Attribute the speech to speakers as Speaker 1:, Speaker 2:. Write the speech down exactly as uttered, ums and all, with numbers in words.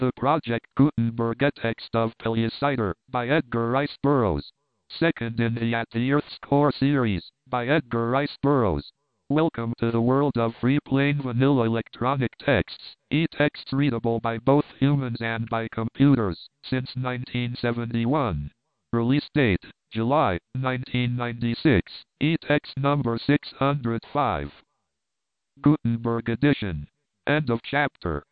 Speaker 1: The Project Gutenberg A Text of Pellucidar, by Edgar Rice Burroughs. Second in the At the Earth's Core series, by Edgar Rice Burroughs. Welcome to the world of free plain vanilla electronic texts, e-texts readable by both humans and by computers, since nineteen seventy-one. Release date, July, nineteen ninety-six, e-text number six hundred five. Gutenberg edition. End of chapter.